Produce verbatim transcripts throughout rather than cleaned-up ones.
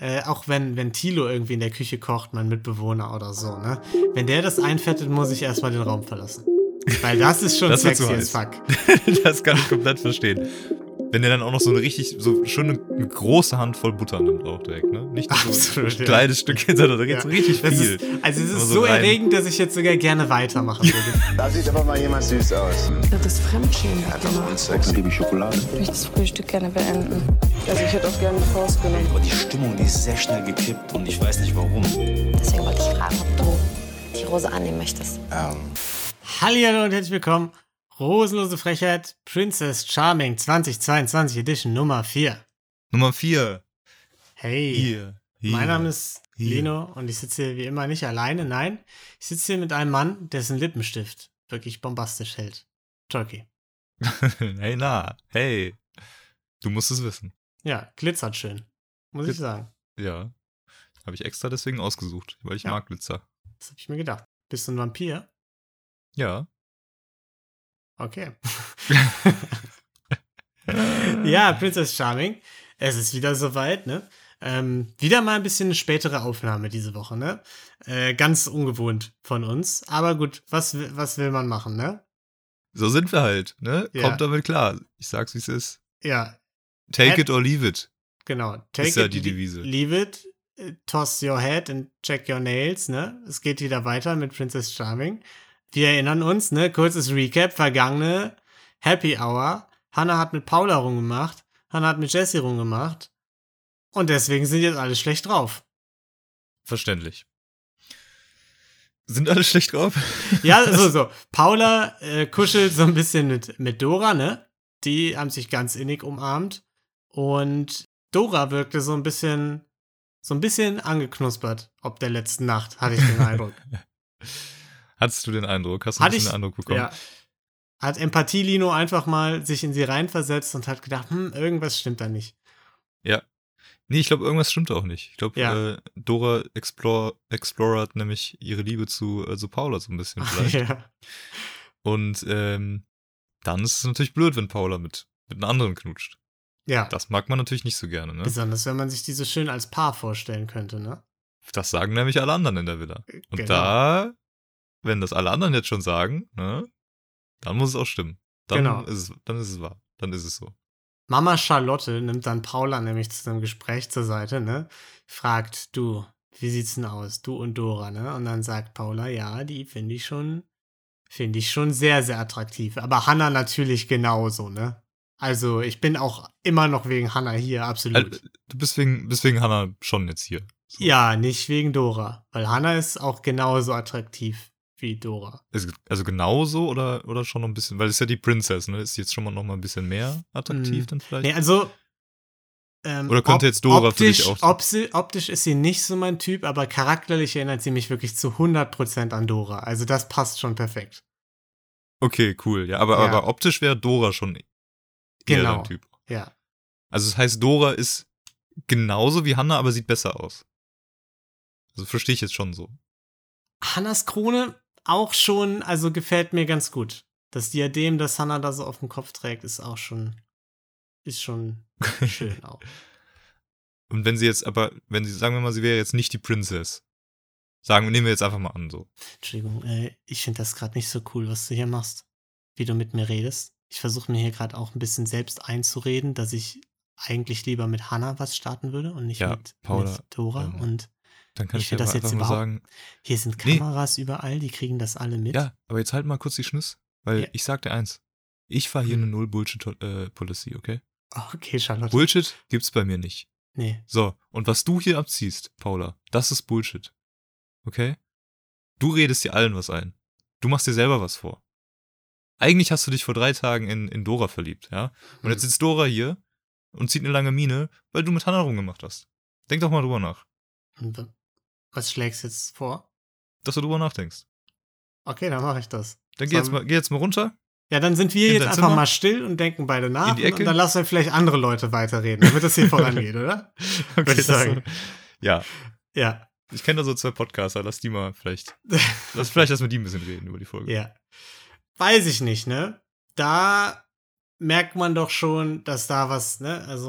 äh, auch wenn, wenn Thilo irgendwie in der Küche kocht, mein Mitbewohner oder so, ne? Wenn der das einfettet, muss ich erstmal den Raum verlassen. Weil das ist schon Das wird sexy zu as heiß. fuck. Das kann ich komplett verstehen. Wenn der dann auch noch so eine richtig, so schöne eine große Handvoll Butter nimmt auch direkt, ne? Nicht nur so Absolut, ein ja. kleines Stückchen, sondern da geht's Ja. richtig Das viel. ist, also es ist Immer so rein. erregend, dass ich jetzt sogar gerne weitermachen würde. Da sieht aber mal jemand süß aus. Das ist Fremdschämen. Dann gebe ich Schokolade. Ich möchte das Frühstück gerne beenden. Also ich hätte auch gerne die Faust genommen. Aber die Stimmung, die ist sehr schnell gekippt und ich weiß nicht warum. Deswegen wollte ich fragen, ob du die Rose annehmen möchtest. Ähm, Hallihallo und herzlich willkommen. Rosenlose Frechheit, Princess Charming zweitausendzweiundzwanzig Edition Nummer vier. Nummer vier. Hey, Hier. hier mein Name ist hier. Lino und ich sitze hier wie immer nicht alleine, nein. Ich sitze hier mit einem Mann, dessen Lippenstift wirklich bombastisch hält. Turkey. Hey, na. Hey. Du musst es wissen. Ja, glitzert schön, muss ich Glitz- sagen. Ja. Habe ich extra deswegen ausgesucht, weil ich Ja. mag Glitzer. Das habe ich mir gedacht. Bist du ein Vampir? Ja. Okay. Ja, Princess Charming. Es ist wieder soweit, ne? Ähm, wieder mal ein bisschen eine spätere Aufnahme diese Woche, ne? Äh, ganz ungewohnt von uns. Aber gut, was, wi- was will man machen, ne? So sind wir halt, ne? Ja. Kommt damit klar. Ich sag's, wie es ist. Ja, Take Ä- it or leave it. genau. Take Ist ja it, die li- Devise. Leave it, äh, toss your head and check your nails, ne? Es geht wieder weiter mit Princess Charming. Wir erinnern uns, ne? Kurzes Recap, vergangene Happy Hour. Hannah hat mit Paula rumgemacht. Hannah hat mit Jessie rumgemacht. Und deswegen sind jetzt alle schlecht drauf. Verständlich. Sind alle schlecht drauf? Ja, so, so. Paula äh, kuschelt so ein bisschen mit, mit Dora, ne? Die haben sich ganz innig umarmt. Und Dora wirkte so ein bisschen, so ein bisschen angeknuspert, ob der letzten Nacht, hatte ich den Eindruck. Hattest du den Eindruck? Hast du Hatte ein bisschen ich, den Eindruck bekommen? ja. Hat Empathie-Lino einfach mal sich in sie reinversetzt und hat gedacht, hm, irgendwas stimmt da nicht. Ja. Nee, ich glaube, irgendwas stimmt auch nicht. Ich glaube, Ja. äh, Dora Explore, Explorer hat nämlich ihre Liebe zu, äh, zu Paula so ein bisschen vielleicht. Ja. Und ähm, dann ist es natürlich blöd, wenn Paula mit, mit einem anderen knutscht. Ja. Das mag man natürlich nicht so gerne, ne? Besonders, wenn man sich die so schön als Paar vorstellen könnte, ne? Das sagen nämlich alle anderen in der Villa. Und Genau. da, wenn das alle anderen jetzt schon sagen, ne, dann muss es auch stimmen. Dann, Genau. ist, es, dann ist es wahr. Dann ist es so. Mama Charlotte nimmt dann Paula nämlich zu einem Gespräch zur Seite, ne? Fragt, du, wie sieht's denn aus? Du und Dora, ne? Und dann sagt Paula, ja, die finde ich schon, finde ich schon sehr, sehr attraktiv. Aber Hannah natürlich genauso, ne? Also, ich bin auch immer noch wegen Hannah hier, absolut. Also, du bist wegen, bist wegen Hannah schon jetzt hier. So. Ja, nicht wegen Dora. Weil Hannah ist auch genauso attraktiv wie Dora. Also, also genauso oder, oder schon noch ein bisschen, weil es ist ja die Princess, ne? Ist jetzt schon mal noch mal ein bisschen mehr attraktiv Mm. dann vielleicht? Nee, also. Ähm, Oder könnte jetzt Dora für dich optisch, auch- opsi- optisch ist sie nicht so mein Typ, aber charakterlich erinnert sie mich wirklich zu hundert Prozent an Dora. Also das passt schon perfekt. Okay, cool. Ja, aber, Ja. aber optisch wäre Dora schon eher Genau. dein Typ. Ja. Also das heißt, Dora ist genauso wie Hannah, aber sieht besser aus. Also verstehe ich jetzt schon so. Hannas Krone auch schon, also gefällt mir ganz gut. Das Diadem, das Hannah da so auf dem Kopf trägt, ist auch schon, ist schon schön auch. Und wenn sie jetzt, aber, wenn sie, sagen wir mal, sie wäre jetzt nicht die Princess. Sagen wir, nehmen wir jetzt einfach mal an, so. Entschuldigung, äh, ich finde das gerade nicht so cool, was du hier machst. Wie du mit mir redest. Ich versuche mir hier gerade auch ein bisschen selbst einzureden, dass ich eigentlich lieber mit Hannah was starten würde und nicht Ja, mit, Paula, mit Dora. ähm, Und Dann kann Ich ich, find dir das aber jetzt einfach nur überhaupt- sagen, hier sind Nee. Kameras überall, die kriegen das alle mit. ja, aber jetzt halt mal kurz die Schnüss, weil Ja. ich sag dir eins. Ich fahre hier Hm. eine Null-Bullshit-Policy, okay? Okay, Charlotte. Bullshit gibt's bei mir nicht. Nee. So, und was du hier abziehst, Paula, das ist Bullshit. Okay? Du redest dir allen was ein. Du machst dir selber was vor. Eigentlich hast du dich vor drei Tagen in, in Dora verliebt, ja? Und jetzt Hm. sitzt Dora hier und zieht eine lange Miene, weil du mit Hannah rumgemacht hast. Denk doch mal drüber nach, Und w- was schlägst du jetzt vor? dass du drüber nachdenkst. Okay, dann mache ich das. Dann geh Sollen- jetzt mal, geh jetzt mal runter. Ja, dann sind wir In jetzt dein einfach Zimmer? mal still und denken beide nach. In die und- Ecke? Und dann lassen wir vielleicht andere Leute weiterreden, damit das hier vorangeht, oder? Würde ich das- sagen. Ja, Ja. ich kenne da so zwei Podcaster, lass die mal vielleicht, lass vielleicht erst mit die ein bisschen reden über die Folge. Ja. Weiß ich nicht, ne? Da merkt man doch schon, dass da was, ne? Also,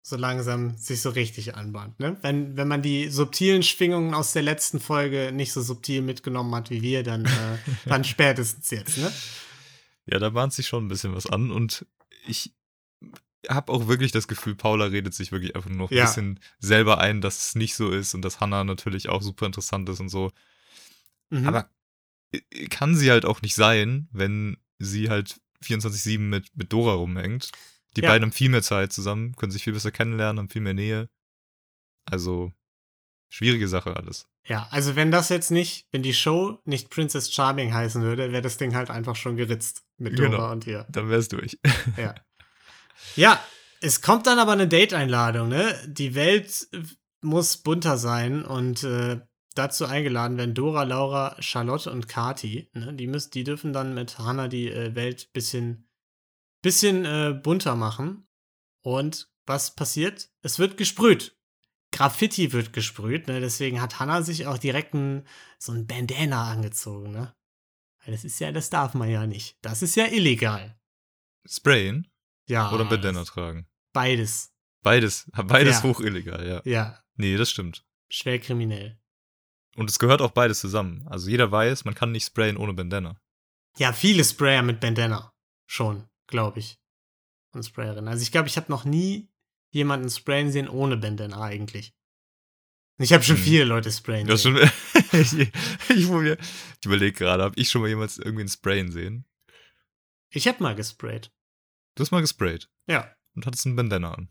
so langsam sich so richtig anbahnt, ne? Wenn, wenn man die subtilen Schwingungen aus der letzten Folge nicht so subtil mitgenommen hat wie wir, dann, äh, dann spätestens jetzt, ne? Ja, da bahnt sich schon ein bisschen was an und ich habe auch wirklich das Gefühl, Paula redet sich wirklich einfach nur noch ein Ja. bisschen selber ein, dass es nicht so ist und dass Hannah natürlich auch super interessant ist und so. Mhm. Aber äh, kann sie halt auch nicht sein, wenn sie halt vierundzwanzig sieben mit, mit Dora rumhängt. Die Ja. beiden haben viel mehr Zeit zusammen, können sich viel besser kennenlernen, haben viel mehr Nähe. Also, schwierige Sache alles. Ja, also wenn das jetzt nicht, wenn die Show nicht Princess Charming heißen würde, wäre das Ding halt einfach schon geritzt mit Dora Genau. und ihr. Dann wär's durch. Ja. Ja, es kommt dann aber eine Date-Einladung, ne? Die Welt äh, muss bunter sein und äh, dazu eingeladen werden Dora, Laura, Charlotte und Kathi. Ne? Die, müssen, die dürfen dann mit Hannah die äh, Welt bisschen, bisschen äh, bunter machen. Und was passiert? Es wird gesprüht. Graffiti wird gesprüht, ne? Deswegen hat Hannah sich auch direkt ein, so ein Bandana angezogen, ne? Weil das ist ja, das darf man ja nicht. Das ist ja illegal. Sprayen Ja. oder Bandana das- tragen? Beides. Beides, beides Ja. hoch illegal, ja. Ja, Nee, das stimmt. schwer kriminell. Und es gehört auch beides zusammen. Also jeder weiß, man kann nicht sprayen ohne Bandana. Ja, viele Sprayer mit Bandana. Schon, glaube ich. Und Sprayerin. Also ich glaube, ich habe noch nie jemanden sprayen sehen ohne Bandana eigentlich. Ich habe schon Hm. viele Leute sprayen Das sehen. schon, ich ich, ich überlege gerade, habe ich schon mal jemals irgendwie ein Sprayen sehen? Ich habe mal gesprayt. Du hast mal gesprayt Ja. und hattest einen Bandana an.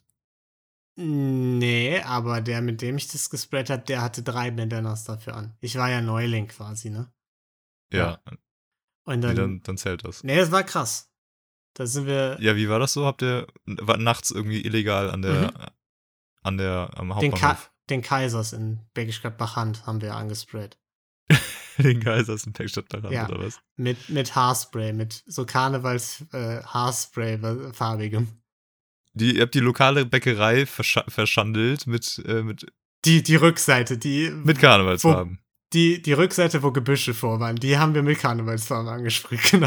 Nee, aber der, mit dem ich das gesprayt habe, der hatte drei Bandanas dafür an. Ich war ja Neuling quasi, ne? Ja, Und nee, dann. dann, dann zählt das. Nee, das war krass. Da sind wir Ja, wie war das so? Habt ihr war nachts irgendwie illegal an der an der am den, Ka Hauptbahnhof den Kaisers in Bergisch Gladbach-Hand haben wir angesprayt. den Geisers in Pechstadt daran Ja. oder was? Mit, mit Haarspray, mit so Karnevals äh, Haarspray farbigem. Die, ihr habt die lokale Bäckerei versch verschandelt mit, äh, mit, Die, die Rückseite, die, mit Karnevalsfarben. die, die Rückseite, wo Gebüsche vor waren, die haben wir mit Karnevalsfarben angesprüht, genau.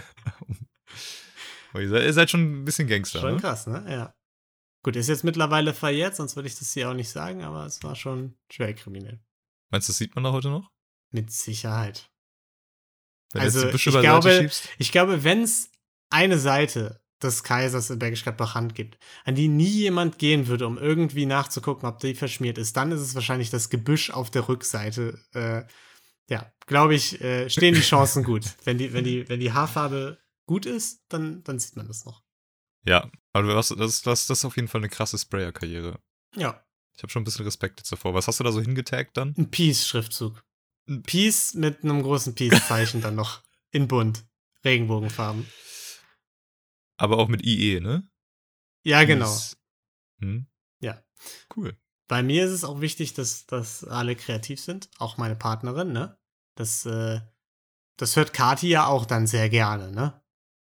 Oh, ihr, seid, ihr seid schon ein bisschen Gangster, Schon ne? krass, ne? Ja. Gut, ist jetzt mittlerweile verjährt, sonst würde ich das hier auch nicht sagen, aber es war schon schwer kriminell. Meinst du, das sieht man da heute noch? Mit Sicherheit. Wenn Also, du jetzt die Büsche ich beiseite glaube- schiebst? Ich glaube, wenn es eine Seite des Kaisers in Bergisch Gladbach-Hand gibt, an die nie jemand gehen würde, um irgendwie nachzugucken, ob die verschmiert ist, dann ist es wahrscheinlich das Gebüsch auf der Rückseite. Äh, ja, glaube ich, äh, stehen die Chancen gut. Wenn die, wenn die, wenn die Haarfarbe gut ist, dann, dann sieht man das noch. Ja, aber was, das, das, das ist auf jeden Fall eine krasse Sprayer-Karriere. Ja, Ich habe schon ein bisschen Respekt jetzt davor. Was hast du da so hingetaggt dann? ein Peace-Schriftzug. Ein Peace mit einem großen Peace-Zeichen dann noch. In bunt. Regenbogenfarben. Aber auch mit I E, ne? Ja, genau. Peace. Hm? Ja. Cool. Bei mir ist es auch wichtig, dass, dass alle kreativ sind. Auch meine Partnerin, ne? Das, äh, das hört Kathi ja auch dann sehr gerne, ne?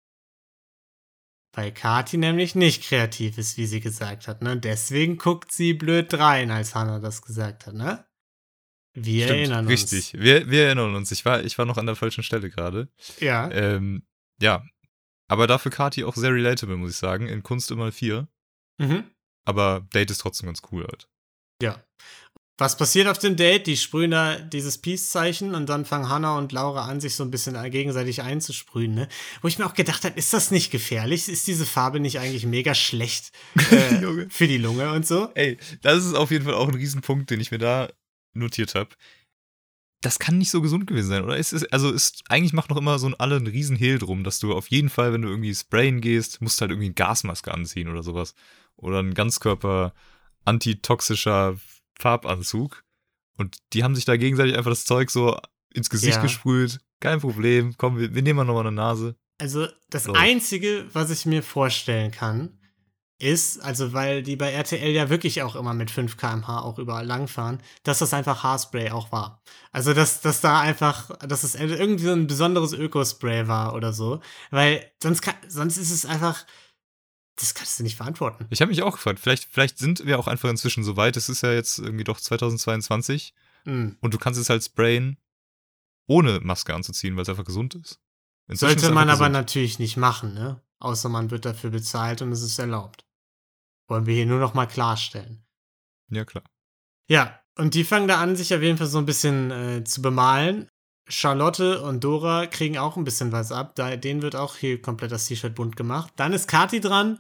Weil Kathi nämlich nicht kreativ ist, wie sie gesagt hat, ne? Deswegen guckt sie blöd rein, als Hannah das gesagt hat, ne? Wir Stimmt, erinnern uns. richtig. Wir, wir erinnern uns. Ich war, ich war noch an der falschen Stelle gerade. Ja. Ähm, ja. Aber dafür Kati auch sehr relatable, muss ich sagen. In Kunst immer vier. Mhm. Aber Date ist trotzdem ganz cool halt. Ja. Was passiert auf dem Date? Die sprühen da dieses Peace-Zeichen und dann fangen Hannah und Laura an, sich so ein bisschen gegenseitig einzusprühen, ne? Wo ich mir auch gedacht habe, ist das nicht gefährlich? Ist diese Farbe nicht eigentlich mega schlecht äh, Junge. für die Lunge und so? Ey, das ist auf jeden Fall auch ein Riesenpunkt, den ich mir da notiert habe. Das kann nicht so gesund gewesen sein, oder? Es ist, also ist, eigentlich macht noch immer so ein alle einen riesen Hehl drum, dass du auf jeden Fall, wenn du irgendwie sprayen gehst, musst halt irgendwie eine Gasmaske anziehen oder sowas. Oder ein Ganzkörper antitoxischer Farbanzug. Und die haben sich da gegenseitig einfach das Zeug so ins Gesicht Ja. gesprüht. Kein Problem, komm, wir, wir nehmen mal nochmal eine Nase. Also das Läuft. Einzige, was ich mir vorstellen kann, ist, also weil die bei R T L ja wirklich auch immer mit fünf Kilometer pro Stunde auch überall langfahren, dass das einfach Haarspray auch war. Also dass, dass da einfach, dass es irgendwie so ein besonderes Ökospray war oder so. Weil sonst, kann, sonst ist es einfach, das kannst du nicht verantworten. Ich habe mich auch gefragt, vielleicht, vielleicht sind wir auch einfach inzwischen so weit, es ist ja jetzt irgendwie doch zweitausendzweiundzwanzig Mhm. und du kannst es halt sprayen, ohne Maske anzuziehen, weil es einfach gesund ist. Inzwischen ist Sollte es man einfach aber gesund. natürlich nicht machen, ne? Außer man wird dafür bezahlt und es ist erlaubt. Wollen wir hier nur noch mal klarstellen. Ja, klar. Ja, und die fangen da an, sich auf jeden Fall so ein bisschen äh, zu bemalen. Charlotte und Dora kriegen auch ein bisschen was ab. Da, denen wird auch hier komplett das T-Shirt bunt gemacht. Dann ist Kathi dran.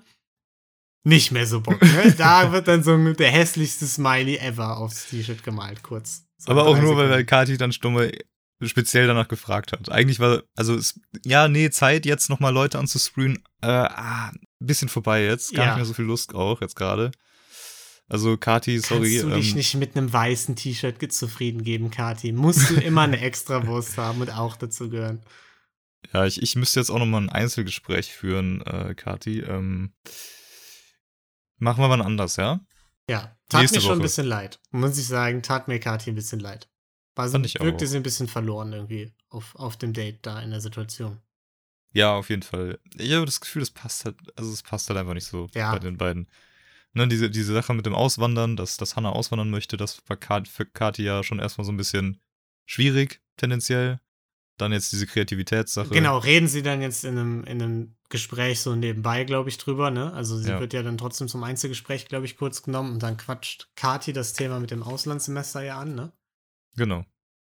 Nicht mehr so Bock, ne? Da wird dann so der hässlichste Smiley ever aufs T-Shirt gemalt, kurz. So Aber auch drei nur, weil, weil Sekunden. Kathi dann stumme speziell danach gefragt hat. Eigentlich war, also, es, ja, nee, Zeit, jetzt nochmal Leute anzuscreenen. Äh, ah, ein bisschen vorbei jetzt. Gar Ja. nicht mehr so viel Lust auch jetzt gerade. Also, Kathi, sorry. Kannst du dich ähm, nicht mit einem weißen T-Shirt ge- zufrieden geben, Kathi? Musst du immer eine Extrawurst haben und auch dazu gehören. Ja, ich, ich müsste jetzt auch nochmal ein Einzelgespräch führen, äh, Kathi. Ähm, machen wir wann anders, ja? Ja, tat Nächste mir schon ein Woche. bisschen leid. Muss ich sagen, tat mir Kathi ein bisschen leid. War so, Fand ich wirkte auch. sie ein bisschen verloren irgendwie auf, auf dem Date da in der Situation. Ja, auf jeden Fall. Ich habe das Gefühl, das passt halt, also es passt halt einfach nicht so Ja. bei den beiden. Ne, diese, diese Sache mit dem Auswandern, dass, dass Hannah auswandern möchte, das war Kat, für Kathi ja schon erstmal so ein bisschen schwierig, tendenziell. Dann jetzt diese Kreativitätssache. Genau, reden sie dann jetzt in einem, in einem Gespräch so nebenbei, glaube ich, drüber, ne? Also sie Ja. wird ja dann trotzdem zum Einzelgespräch, glaube ich, kurz genommen und dann quatscht Kathi das Thema mit dem Auslandssemester ja an, ne? Genau.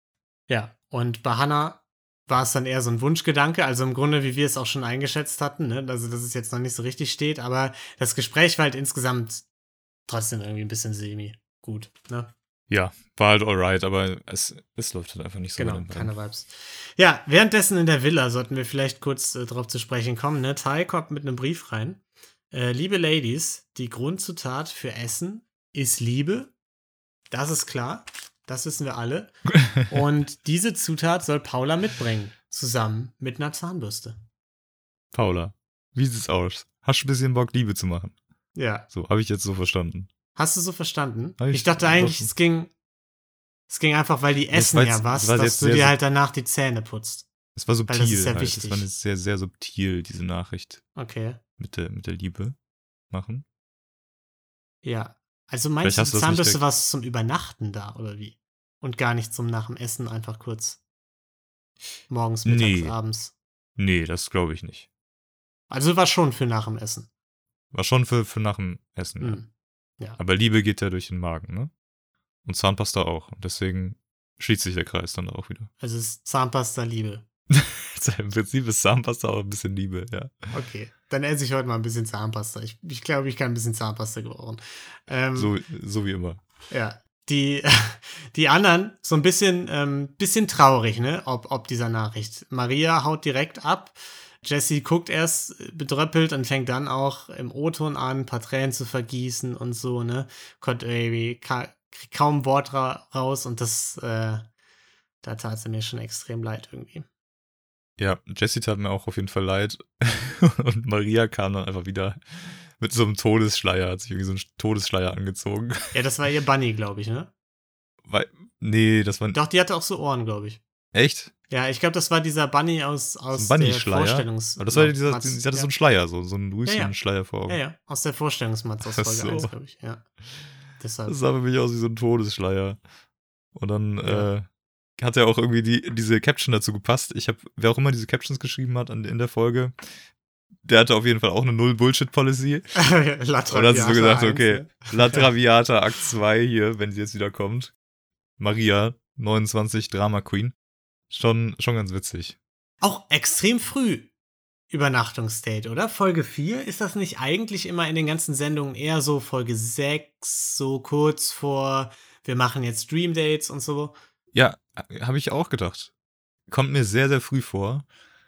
Ja, und bei Hannah war es dann eher so ein Wunschgedanke, also im Grunde, wie wir es auch schon eingeschätzt hatten, ne? Also, dass es jetzt noch nicht so richtig steht, aber das Gespräch war halt insgesamt trotzdem irgendwie ein bisschen semi-gut, ne? Ja, war halt alright, aber es, es läuft halt einfach nicht so. Genau, bei den beiden. keine Vibes. Ja, währenddessen in der Villa sollten wir vielleicht kurz äh, drauf zu sprechen kommen, ne? Ty kommt mit einem Brief rein. Äh, liebe Ladies, die Grundzutat für Essen ist Liebe. Das ist klar. Das wissen wir alle. Und diese Zutat soll Paula mitbringen. Zusammen mit einer Zahnbürste. Paula, wie sieht's aus? Hast du ein bisschen Bock, Liebe zu machen? Ja. So, habe ich jetzt so verstanden. Hast du so verstanden? Hab ich- Ich dachte eigentlich, doch. es ging, es ging einfach, weil die Das essen war ja jetzt- was, das war dass jetzt du sehr dir sub- halt danach die Zähne putzt. Es war subtil. das ist ja halt. wichtig. Es war jetzt sehr, sehr subtil, diese Nachricht Okay. mit der, mit der Liebe machen. Ja. Also meinst Vielleicht du, hast die du das nicht Zahnbürste direkt- war zum Übernachten da, oder wie? Und gar nicht zum nach dem Essen, einfach kurz morgens, mittags, Nee. abends. Nee, das glaube ich nicht. Also war schon für nach dem Essen. War schon für, für nach dem Essen. Ja. Mhm. Ja. Aber Liebe geht ja durch den Magen, ne? Und Zahnpasta auch. Und deswegen schließt sich der Kreis dann auch wieder. Also es ist Zahnpasta Liebe. Im Prinzip ist Zahnpasta auch ein bisschen Liebe, ja. Okay. Dann esse ich heute mal ein bisschen Zahnpasta. Ich, ich glaube, ich kann ein bisschen Zahnpasta gebrauchen. Ähm, So, so wie immer. Ja. Die, die anderen, so ein bisschen, ähm, bisschen traurig, ne, ob, ob dieser Nachricht. Maria haut direkt ab. Jessie guckt erst bedröppelt und fängt dann auch im O-Ton an, ein paar Tränen zu vergießen und so, ne. Kommt irgendwie ka kriegt kaum ein Wort ra raus und das, äh, da tat sie mir schon extrem leid irgendwie. Ja, Jessie tat mir auch auf jeden Fall leid. Und Maria kam dann einfach wieder mit so einem Todesschleier, hat sich irgendwie so einen Todesschleier angezogen. Ja, das war ihr Bunny, glaube ich, ne? Weil, nee, das war Doch, die hatte auch so Ohren, glaube ich. echt? Ja, ich glaube, das war dieser Bunny aus, aus So ein der Bunny-Schleier? Vorstellungs... Aber das war ja dieser, Matz- sie hatte ja. so einen Schleier, so, so einen Rüschen-Schleier vor Augen. Ja, ja, aus der Vorstellungsmatz aus Ach Folge so. eins, glaube ich. Ja. Deshalb. Das sah für mich aus wie so ein Todesschleier. Und dann Ja. äh, hat ja auch irgendwie die, diese Caption dazu gepasst. Ich habe, wer auch immer diese Captions geschrieben hat an, in der Folge, der hatte auf jeden Fall auch eine Null-Bullshit-Policy. La Und dann hat sie so Traviata gesagt, eins, okay, ne? La Traviata Akt zwei hier, wenn sie jetzt wieder kommt. Maria, neunundzwanzig, Drama Queen. Schon, schon ganz witzig. Auch extrem früh Übernachtungsdate, oder? Folge vier? Ist das nicht eigentlich immer in den ganzen Sendungen eher so Folge sechs, so kurz vor, wir machen jetzt Dream Dates und so? Ja, habe ich auch gedacht. Kommt mir sehr, sehr früh vor.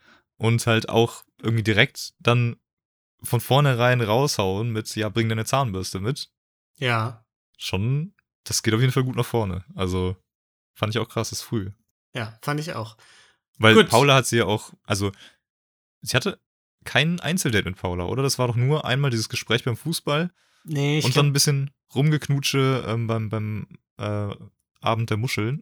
Und halt auch irgendwie direkt dann von vornherein raushauen mit, ja, bring deine Zahnbürste mit. Ja, Schon, das geht auf jeden Fall gut nach vorne. Also, fand ich auch krass, das ist früh. ja, fand ich auch. Weil Gut. Paula hat sie ja auch, also, sie hatte kein Einzeldate mit Paula, oder? Das war doch nur einmal dieses Gespräch beim Fußball Nee, ich und dann ein glaub, bisschen rumgeknutsche ähm, beim, beim äh, Abend der Muscheln.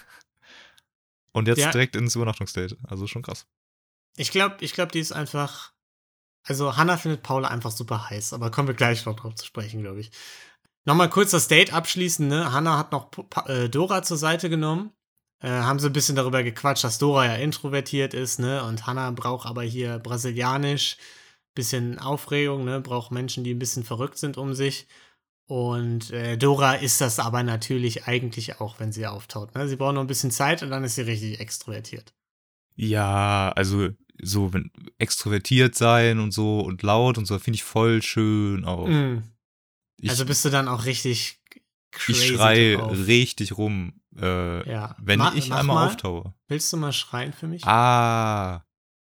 Und jetzt Ja. direkt ins Übernachtungsdate. Also schon krass. ich glaube, ich glaub, die ist einfach. Also, Hannah findet Paula einfach super heiß, aber kommen wir gleich noch drauf zu sprechen, glaube ich. Nochmal kurz das Date abschließen, ne? Hannah hat noch Pa- äh, Dora zur Seite genommen. Äh, haben so ein bisschen darüber gequatscht, dass Dora ja introvertiert ist, ne? Und Hannah braucht aber hier brasilianisch. bisschen Aufregung, ne? Braucht Menschen, die ein bisschen verrückt sind um sich. Und äh, Dora ist das aber natürlich eigentlich auch, wenn sie auftaucht. Ne? Sie braucht noch ein bisschen Zeit und dann ist sie richtig extrovertiert. Ja, also so wenn extrovertiert sein und so und laut und so, finde ich voll schön auch. Mm. Ich, Also bist du dann auch richtig crazy ich schreie drauf. richtig rum, äh, Ja. wenn Ma- ich mach einmal mal. auftaue. Willst du mal schreien für mich? Ah.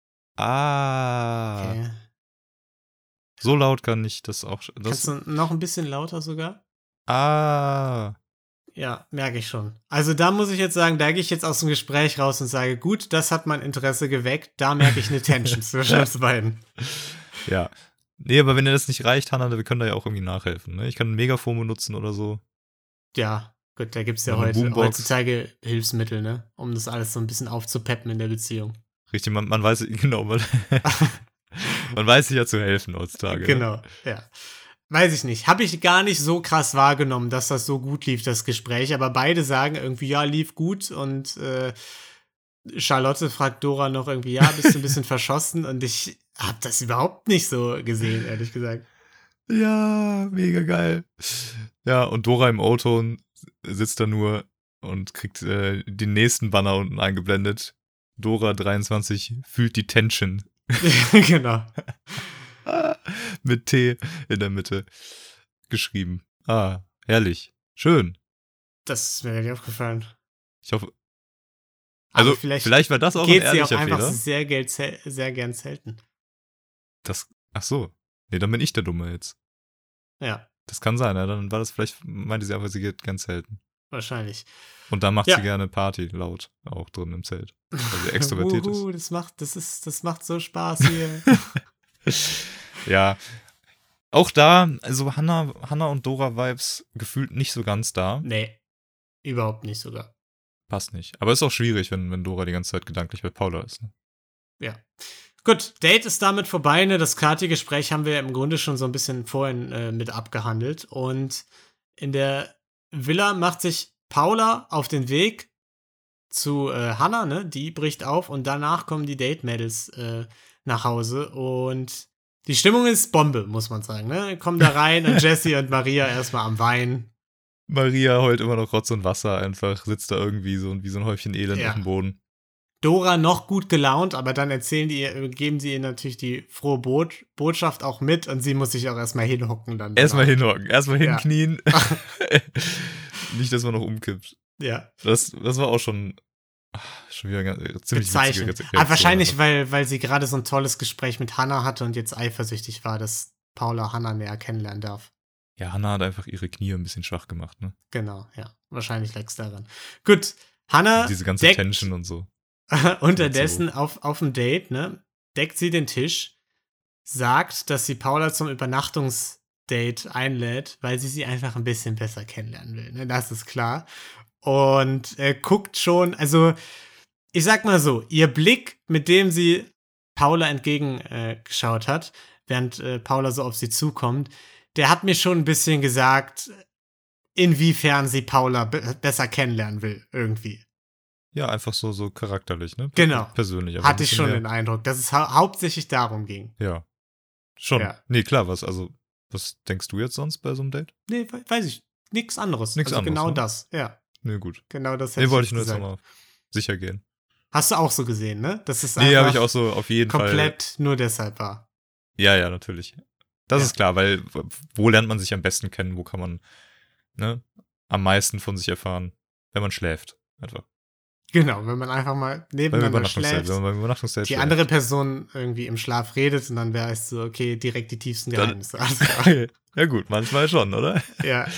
Ah. Okay. So laut kann ich das auch. Das, Kannst du noch ein bisschen lauter sogar? ah. Ja, merke ich schon. Also da muss ich jetzt sagen, da gehe ich jetzt aus dem Gespräch raus und sage, gut, das hat mein Interesse geweckt. Da merke ich eine Tension zwischen uns beiden. Ja. Nee, aber wenn dir das nicht reicht, Hannah, wir können da ja auch irgendwie nachhelfen. Ne? Ich kann ein Megafon benutzen oder so. Ja, gut, da gibt es ja Oder eine heute, Boombox. heutzutage Hilfsmittel, ne? Um das alles so ein bisschen aufzupeppen in der Beziehung. Richtig, man, man weiß, genau, man, man weiß sich ja zu helfen heutzutage. Ne? Genau, ja. Weiß ich nicht. Habe ich gar nicht so krass wahrgenommen, dass das so gut lief, das Gespräch. Aber beide sagen irgendwie, ja, lief gut. Und äh, Charlotte fragt Dora noch irgendwie, ja, bist du ein bisschen verschossen? Und ich habe das überhaupt nicht so gesehen, ehrlich gesagt. Ja, mega geil. Ja, und Dora im O-Ton sitzt da nur und kriegt äh, den nächsten Banner unten eingeblendet. Dora dreiundzwanzig fühlt die Tension. Genau. Mit T in der Mitte geschrieben. Ah, herrlich. Schön. Das ist mir gar nicht aufgefallen. Ich hoffe, Aber also vielleicht, vielleicht war das auch ein geht sie auch ehrlicher einfach Fehler. sehr, gel- sehr gern zelten. Das, ach so. Nee, dann bin ich der Dumme jetzt. Ja, Das kann sein, ja. Dann war das vielleicht, meinte sie einfach, sie geht ganz selten. wahrscheinlich. Und dann macht Ja. sie gerne Party laut, auch drin im Zelt. Weil sie extrovertiert Uhu, ist. das macht, das ist, das macht so Spaß hier. Ja. Auch da, also Hannah, Hannah und Dora-Vibes gefühlt nicht so ganz da. Nee, überhaupt nicht sogar. Passt nicht. Aber ist auch schwierig, wenn, wenn Dora die ganze Zeit gedanklich bei Paula ist. Ne? Ja. Gut, Date ist damit vorbei. Ne? Das Kati-Gespräch haben wir im Grunde schon so ein bisschen vorhin äh, mit abgehandelt. Und in der Villa macht sich Paula auf den Weg zu äh, Hannah, ne? Die bricht auf und danach kommen die Date-Mädels äh, nach Hause und die Stimmung ist Bombe, muss man sagen, ne? Kommen da rein und Jessie und Maria erstmal am Weinen. Maria heult immer noch Rotz und Wasser einfach, sitzt da irgendwie so wie so ein Häufchen Elend Ja. auf dem Boden. Dora noch gut gelaunt, aber dann erzählen die ihr, geben sie ihr natürlich die frohe Bot Botschaft auch mit und sie muss sich auch erstmal hinhocken dann. Erstmal danach. hinhocken, erstmal Ja. hinknien. Nicht, dass man noch umkippt. Ja, Das, das war auch schon, ach, schon wieder ganz, ziemlich bezeichnet. witzige Aber wahrscheinlich, einfach. weil, weil sie gerade so ein tolles Gespräch mit Hannah hatte und jetzt eifersüchtig war, dass Paula Hannah näher kennenlernen darf. Ja, Hannah hat einfach ihre Knie ein bisschen schwach gemacht, ne? Genau, ja. Wahrscheinlich lag es daran. Gut, Hannah Diese ganze deckt Tension und so. unterdessen auf, auf dem Date, ne, deckt sie den Tisch, sagt, dass sie Paula zum Übernachtungsdate einlädt, weil sie sie einfach ein bisschen besser kennenlernen will. Ne? Das ist klar. Und äh, guckt schon, also ich sag mal so, ihr Blick, mit dem sie Paula entgegengeschaut äh, hat, während äh, Paula so auf sie zukommt, der hat mir schon ein bisschen gesagt, inwiefern sie Paula be- besser kennenlernen will, irgendwie. Ja, einfach so, so charakterlich, ne? Genau. Persönlich. aber ein Hatte ich bisschen schon mehr- den Eindruck, dass es hau hauptsächlich darum ging. Ja. Schon. Ja. Nee, klar, was, also, was denkst du jetzt sonst bei so einem Date? Nee, we- weiß ich. Nix anderes. Nix also anderes, genau ne? das. Ja, Nee, gut. genau das hätte Nee, wollte ich jetzt nur jetzt gesagt. nochmal sicher gehen. Hast du auch so gesehen, ne? Das ist Nee, habe einfach ich auch so auf jeden Fall. komplett nur deshalb war. Ja, ja, natürlich. Das Ja. ist klar, weil wo lernt man sich am besten kennen? Wo kann man, ne, am meisten von sich erfahren? Wenn man schläft. Einfach. Genau, wenn man einfach mal Beim nebeneinander Übernachtungsdate. schläft, Wenn man beim Übernachtungsdate die schläft. andere Person irgendwie im Schlaf redet und dann wäre es so, okay, direkt die tiefsten Dann- Geheimnisse. Alles klar. Ja, gut, manchmal schon, oder? Ja.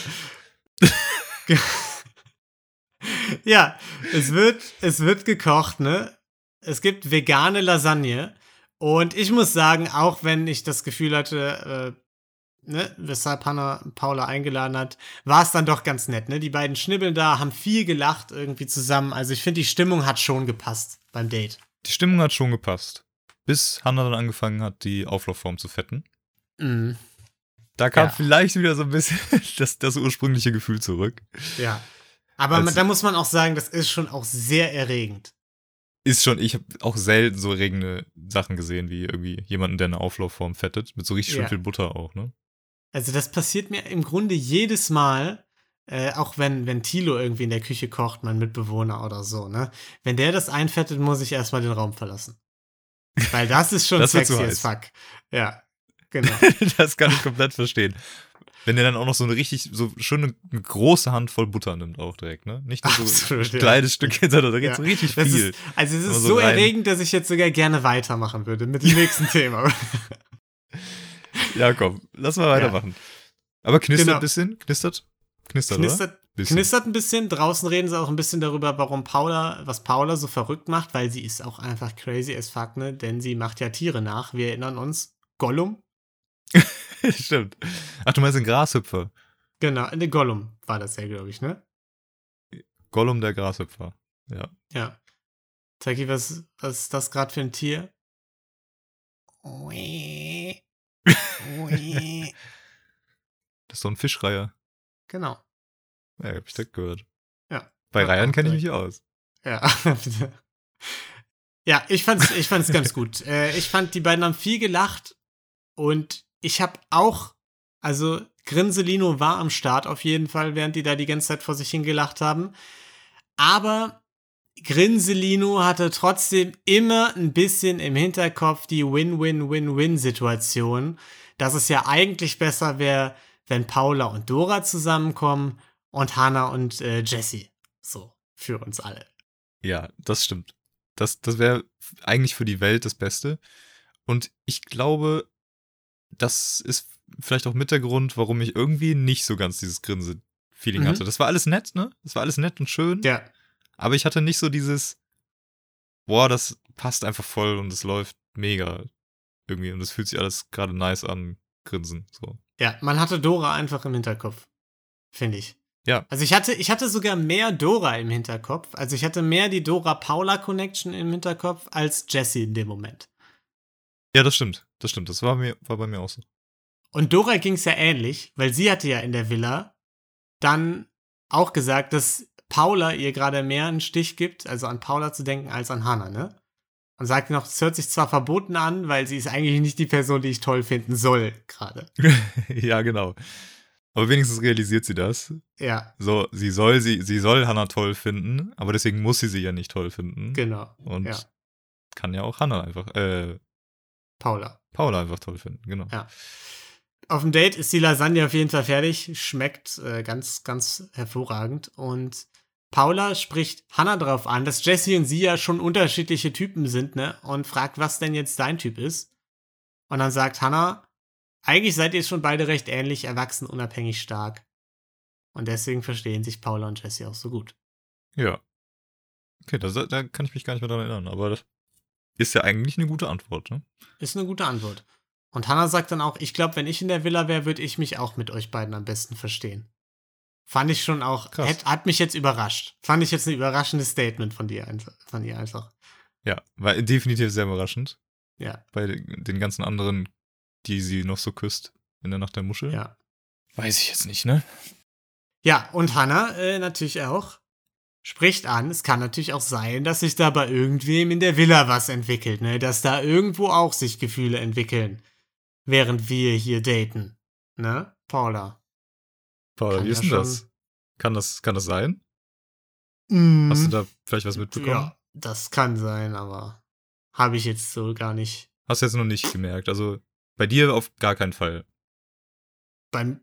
Ja, es wird, es wird gekocht, ne? Es gibt vegane Lasagne. Und ich muss sagen, auch wenn ich das Gefühl hatte, äh, ne, weshalb Hannah Paula eingeladen hat, war es dann doch ganz nett, ne? Die beiden schnibbeln da, haben viel gelacht irgendwie zusammen. Also ich finde, die Stimmung hat schon gepasst beim Date. Die Stimmung hat schon gepasst. Bis Hannah dann angefangen hat, die Auflaufform zu fetten. Mhm. Da kam Ja. vielleicht wieder so ein bisschen das, das ursprüngliche Gefühl zurück. Ja. Aber Als- man, da muss man auch sagen, das ist schon auch sehr erregend. ist schon, ich habe auch selten so regende Sachen gesehen, wie irgendwie jemanden, der eine Auflaufform fettet, mit so richtig schön Ja. viel Butter auch, ne? Also das passiert mir im Grunde jedes Mal, äh, auch wenn, wenn Thilo irgendwie in der Küche kocht, mein Mitbewohner oder so, ne? Wenn der das einfettet, muss ich erstmal den Raum verlassen. Weil das ist schon Das wird zu sexy as heiß. fuck. Ja, genau. Das kann ich komplett verstehen. Wenn der dann auch noch so eine richtig, so schon eine, eine große Handvoll Butter nimmt auch direkt, ne? Nicht nur so Absolut, ein ja. kleines Stückchen, sondern da geht Ja. so richtig Das viel. ist, also es ist Immer so, so rein. erregend, dass ich jetzt sogar gerne weitermachen würde mit dem nächsten Thema. Ja, komm, lass mal weitermachen. Aber knistert Genau. ein bisschen? Knistert? Knistert, oder? Knistert, Bisschen. knistert ein bisschen. Draußen reden sie auch ein bisschen darüber, warum Paula, was Paula so verrückt macht, weil sie ist auch einfach crazy as fuck, ne? Denn sie macht ja Tiere nach. Wir erinnern uns. Gollum? Stimmt. Ach, du meinst den Grashüpfer. Genau, ne, Gollum war das ja, glaube ich, ne? Gollum der Grashüpfer. Ja. Ja. Taki, was, was ist das gerade für ein Tier? Ui. Ui. Das ist so ein Fischreiher. Genau. Ja, hab ich das gehört. Ja. Bei Ja, Reihern auch kenne ich direkt. mich aus. Ja, bitte. Ja, ich fand's, ich fand's ganz gut. Äh, ich fand, die beiden haben viel gelacht und ich habe auch, also Grinselino war am Start auf jeden Fall, während die da die ganze Zeit vor sich hingelacht haben. Aber Grinselino hatte trotzdem immer ein bisschen im Hinterkopf die Win-Win-Win-Win-Situation, dass es ja eigentlich besser wäre, wenn Paula und Dora zusammenkommen und Hannah und äh, Jessie. So, für uns alle. Ja, das stimmt. Das, das wäre eigentlich für die Welt das Beste. Und ich glaube, das ist vielleicht auch mit der Grund, warum ich irgendwie nicht so ganz dieses Grinse-Feeling Mhm. hatte. Das war alles nett, ne? Das war alles nett und schön. Ja, Aber ich hatte nicht so dieses, boah, das passt einfach voll und es läuft mega irgendwie. Und es fühlt sich alles gerade nice an, Grinsen. So. ja, man hatte Dora einfach im Hinterkopf, finde ich. Ja. Also ich hatte, ich hatte sogar mehr Dora im Hinterkopf. Also ich hatte mehr die Dora-Paula-Connection im Hinterkopf als Jessie in dem Moment. Ja, das stimmt. Das stimmt. Das war, mir, war bei mir auch so. Und Dora ging es ja ähnlich, weil sie hatte ja in der Villa dann auch gesagt, dass Paula ihr gerade mehr einen Stich gibt, also an Paula zu denken, als an Hannah, ne? Und sagte noch, es hört sich zwar verboten an, weil sie ist eigentlich nicht die Person, die ich toll finden soll, gerade. Ja, genau. Aber wenigstens realisiert sie das. Ja, So, sie soll, sie, sie soll Hannah toll finden, aber deswegen muss sie sie ja nicht toll finden. genau. Und Ja. kann ja auch Hannah einfach, äh, Paula. Paula einfach toll finden, genau. Ja. Auf dem Date ist die Lasagne auf jeden Fall fertig. Schmeckt äh, ganz, ganz hervorragend. Und Paula spricht Hannah darauf an, dass Jessie und sie ja schon unterschiedliche Typen sind, ne? Und fragt, was denn jetzt dein Typ ist. Und dann sagt Hannah, eigentlich seid ihr schon beide recht ähnlich, erwachsen, unabhängig, stark. Und deswegen verstehen sich Paula und Jessie auch so gut. Ja. Okay, das, da kann ich mich gar nicht mehr dran erinnern, aber das ist ja eigentlich eine gute Antwort, ne? Ist eine gute Antwort. Und Hannah sagt dann auch, ich glaube, wenn ich in der Villa wäre, würde ich mich auch mit euch beiden am besten verstehen. Fand ich schon auch, Krass. hat, hat mich jetzt überrascht. Fand ich jetzt ein überraschendes Statement von dir, einfach- von ihr einfach. Ja, war definitiv sehr überraschend. Ja, Bei den den ganzen anderen, die sie noch so küsst in der Nacht der Muschel. ja. Weiß ich jetzt nicht, ne? Ja, und Hannah äh, natürlich auch spricht an, es kann natürlich auch sein, dass sich da bei irgendwem in der Villa was entwickelt, ne? Dass da irgendwo auch sich Gefühle entwickeln, während wir hier daten. Ne, Paula? Paula, Kann wie ist ja denn schon- das? Kann das, kann das sein? Mhm. Hast du da vielleicht was mitbekommen? Ja, das kann sein, aber habe ich jetzt so gar nicht. Hast du jetzt noch nicht gemerkt. Also bei dir auf gar keinen Fall. Beim.